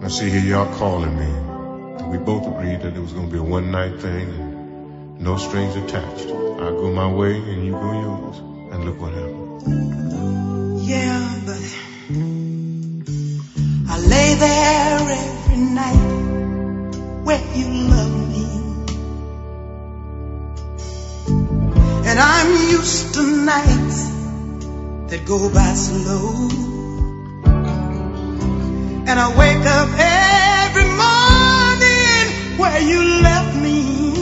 Now see, here y'all calling me. And we both agreed that it was going to be a one-night thing and no strings attached. I go my way and you go yours. And look what happened. Yeah, but I lay there every night where you love me. And I'm used to nights that go by slow. And I wake up every morning where you left me,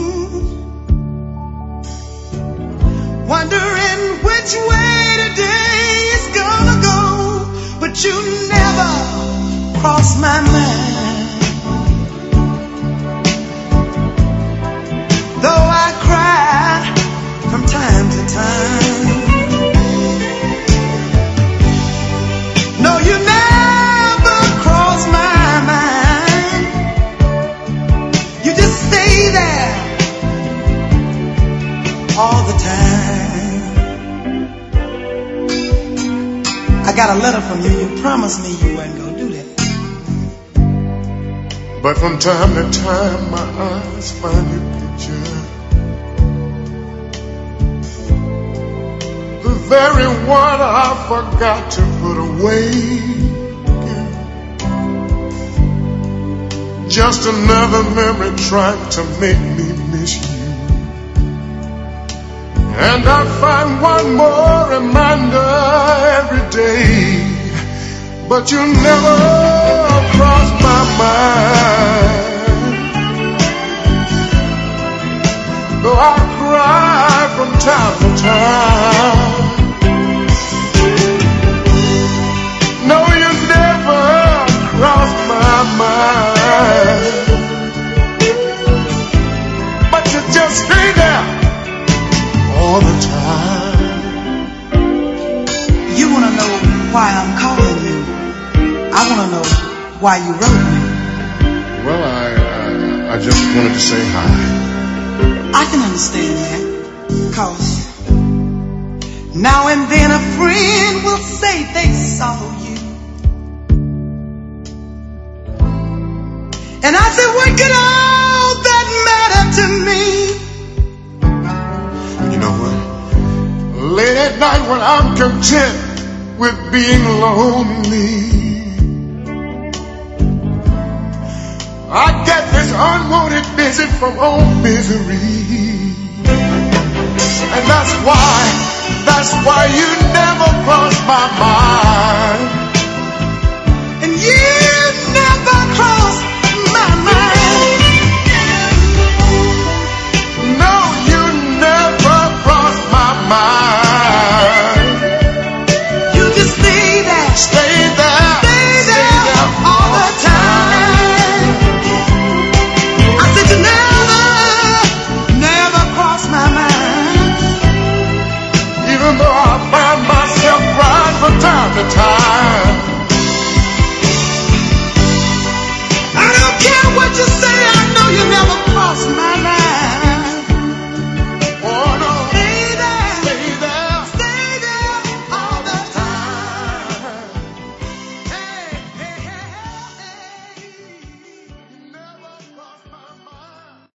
wondering which way today is gonna go. But you never cross my mind. Though I cry from time to time, no, you never cross my mind. You just stay there all the time. I got a letter from you. You promised me you weren't gonna do that. But from time to time my eyes find your picture, the very one I forgot to put away. Just another memory trying to make me miss you. And I find one more reminder every day, but you never cross my mind. Though I cry from time to time, no, you never cross my mind. But you just stay there all the time. You wanna know why I'm calling you? I wanna know why you wrote me. Well, I just wanted to say hi. I can understand that, 'cause now and then a friend will say they saw you, and I say, what could all that matter to me? You know what? Late at night when I'm content with being lonely, I get this unwanted visit from old misery. And that's why you never cross my mind. And you never cross my mind. No, you never cross my mind. You just stay there. Stay there all the time. I said you never cross my mind. Even though I find myself crying from time to time. I don't care what you say, I know you never cross my mind.